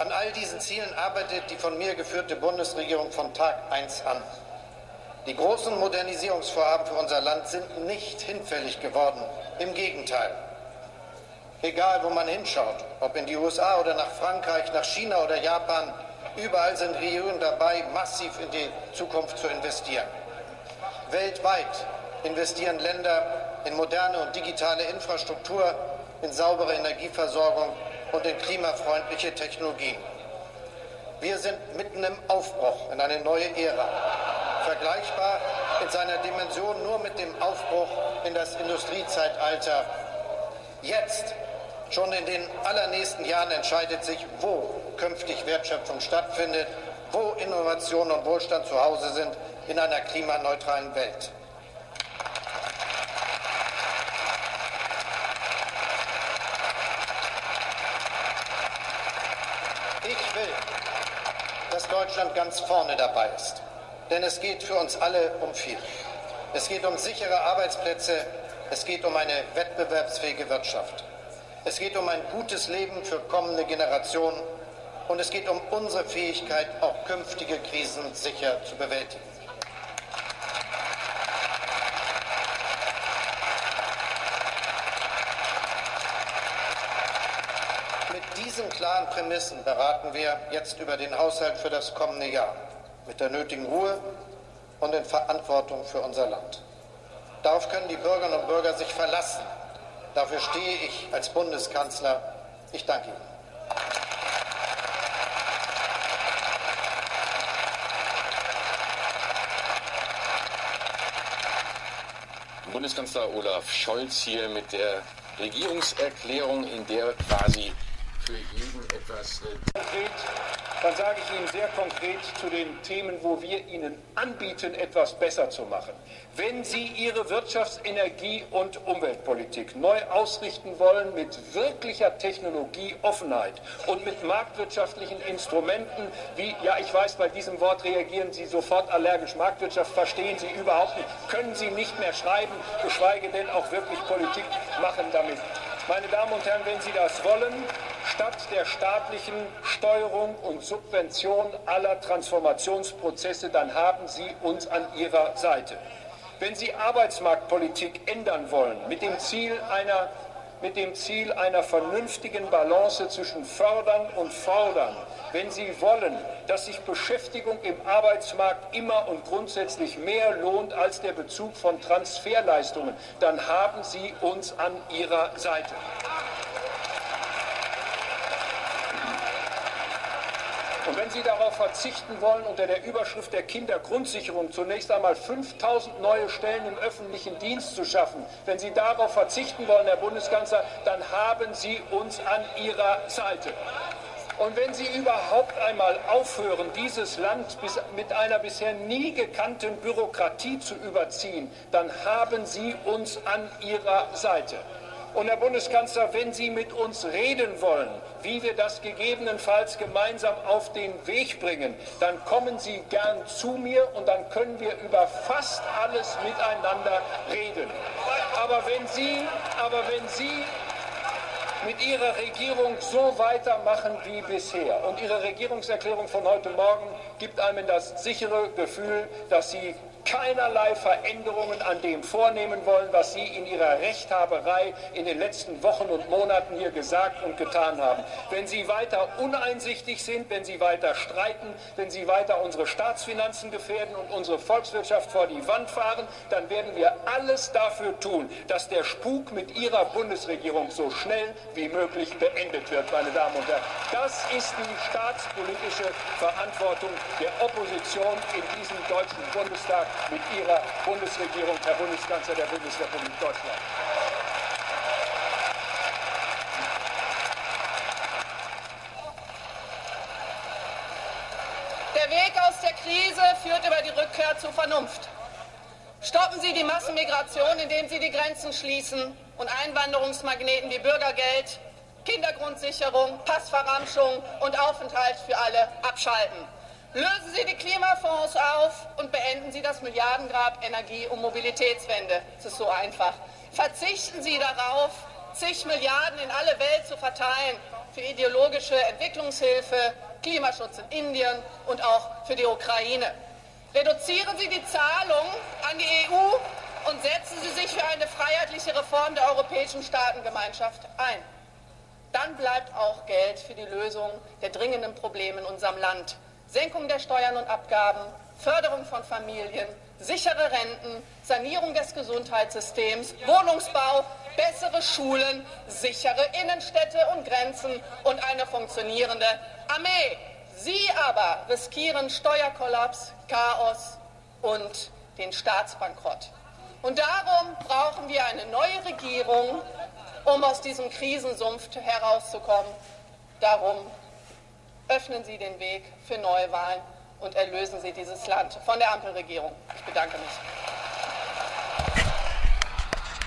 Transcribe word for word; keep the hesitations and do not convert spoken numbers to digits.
An all diesen Zielen arbeitet die von mir geführte Bundesregierung von Tag eins an. Die großen Modernisierungsvorhaben für unser Land sind nicht hinfällig geworden. Im Gegenteil. Egal, wo man hinschaut, ob in die U S A oder nach Frankreich, nach China oder Japan, überall sind Regierungen dabei, massiv in die Zukunft zu investieren. Weltweit investieren Länder in moderne und digitale Infrastruktur, in saubere Energieversorgung und in klimafreundliche Technologien. Wir sind mitten im Aufbruch in eine neue Ära, vergleichbar in seiner Dimension nur mit dem Aufbruch in das Industriezeitalter. Jetzt, schon in den allernächsten Jahren, entscheidet sich, wo künftig Wertschöpfung stattfindet, wo Innovation und Wohlstand zu Hause sind in einer klimaneutralen Welt. Ich will, dass Deutschland ganz vorne dabei ist. Denn es geht für uns alle um viel. Es geht um sichere Arbeitsplätze, es geht um eine wettbewerbsfähige Wirtschaft. Es geht um ein gutes Leben für kommende Generationen und es geht um unsere Fähigkeit, auch künftige Krisen sicher zu bewältigen. Mit diesen klaren Prämissen beraten wir jetzt über den Haushalt für das kommende Jahr. Mit der nötigen Ruhe und in Verantwortung für unser Land. Darauf können die Bürgerinnen und Bürger sich verlassen. Dafür stehe ich als Bundeskanzler. Ich danke Ihnen. Bundeskanzler Olaf Scholz hier mit der Regierungserklärung, in der quasi für jeden etwas... Konkret, dann sage ich Ihnen sehr konkret zu den Themen, wo wir Ihnen anbieten, etwas besser zu machen. Wenn Sie Ihre Wirtschafts-, Energie- und Umweltpolitik neu ausrichten wollen mit wirklicher Technologieoffenheit und mit marktwirtschaftlichen Instrumenten, wie, ja, ich weiß, bei diesem Wort reagieren Sie sofort allergisch, Marktwirtschaft verstehen Sie überhaupt nicht, können Sie nicht mehr schreiben, geschweige denn auch wirklich Politik machen damit. Meine Damen und Herren, wenn Sie das wollen, statt der staatlichen Steuerung und Subvention aller Transformationsprozesse, dann haben Sie uns an Ihrer Seite. Wenn Sie Arbeitsmarktpolitik ändern wollen, mit dem Ziel einer, mit dem Ziel einer vernünftigen Balance zwischen Fördern und Fordern, wenn Sie wollen, dass sich Beschäftigung im Arbeitsmarkt immer und grundsätzlich mehr lohnt als der Bezug von Transferleistungen, dann haben Sie uns an Ihrer Seite. Und wenn Sie darauf verzichten wollen, unter der Überschrift der Kindergrundsicherung zunächst einmal fünftausend neue Stellen im öffentlichen Dienst zu schaffen, wenn Sie darauf verzichten wollen, Herr Bundeskanzler, dann haben Sie uns an Ihrer Seite. Und wenn Sie überhaupt einmal aufhören, dieses Land bis, mit einer bisher nie gekannten Bürokratie zu überziehen, dann haben Sie uns an Ihrer Seite. Und Herr Bundeskanzler, wenn Sie mit uns reden wollen, wie wir das gegebenenfalls gemeinsam auf den Weg bringen, dann kommen Sie gern zu mir und dann können wir über fast alles miteinander reden. Aber wenn Sie, aber wenn Sie mit Ihrer Regierung so weitermachen wie bisher und Ihre Regierungserklärung von heute Morgen gibt einem das sichere Gefühl, dass Sie keinerlei Veränderungen an dem vornehmen wollen, was Sie in Ihrer Rechthaberei in den letzten Wochen und Monaten hier gesagt und getan haben. Wenn Sie weiter uneinsichtig sind, wenn Sie weiter streiten, wenn Sie weiter unsere Staatsfinanzen gefährden und unsere Volkswirtschaft vor die Wand fahren, dann werden wir alles dafür tun, dass der Spuk mit Ihrer Bundesregierung so schnell wie möglich beendet wird, meine Damen und Herren. Das ist die staatspolitische Verantwortung der Opposition in diesem Deutschen Bundestag mit Ihrer Bundesregierung, Herr Bundeskanzler der Bundesrepublik Deutschland. Der Weg aus der Krise führt über die Rückkehr zur Vernunft. Stoppen Sie die Massenmigration, indem Sie die Grenzen schließen und Einwanderungsmagneten wie Bürgergeld, Kindergrundsicherung, Passverramschung und Aufenthalt für alle abschalten. Lösen Sie die Klimafonds auf und beenden Sie das Milliardengrab Energie- und Mobilitätswende. Es ist so einfach. Verzichten Sie darauf, zig Milliarden in alle Welt zu verteilen für ideologische Entwicklungshilfe, Klimaschutz in Indien und auch für die Ukraine. Reduzieren Sie die Zahlungen an die E U und setzen Sie sich für eine freiheitliche Reform der Europäischen Staatengemeinschaft ein. Dann bleibt auch Geld für die Lösung der dringenden Probleme in unserem Land. Senkung der Steuern und Abgaben, Förderung von Familien, sichere Renten, Sanierung des Gesundheitssystems, Wohnungsbau, bessere Schulen, sichere Innenstädte und Grenzen und eine funktionierende Armee. Sie aber riskieren Steuerkollaps, Chaos und den Staatsbankrott. Und darum brauchen wir eine neue Regierung, um aus diesem Krisensumpf herauszukommen. Darum öffnen Sie den Weg für Neuwahlen und erlösen Sie dieses Land von der Ampelregierung. Ich bedanke mich.